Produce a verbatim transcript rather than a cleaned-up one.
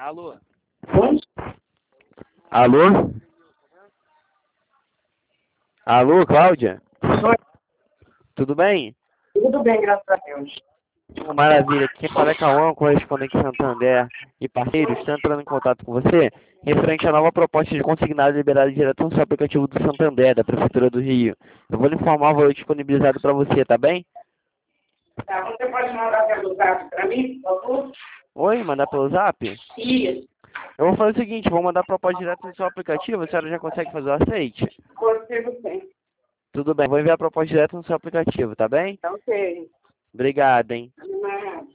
Alô? Oi? Alô? Alô, Cláudia? Oi. Tudo bem? Tudo bem, graças a Deus. Maravilha. Quem fala é Cauã, correspondente Santander e parceiros. Estou entrando em contato com você referente à nova proposta de consignado liberada direto no seu aplicativo do Santander, da Prefeitura do Rio. Eu vou lhe informar o valor disponibilizado para você, tá bem? Tá, você pode mandar pelo zap para mim, por favor? Oi, mandar pelo zap? Isso. Eu vou fazer o seguinte, vou mandar a proposta direto no seu aplicativo, a senhora já consegue fazer o aceite? Consigo sim. Tudo bem, vou enviar a proposta direto no seu aplicativo, tá bem? Então, ok. Obrigado, hein? Não.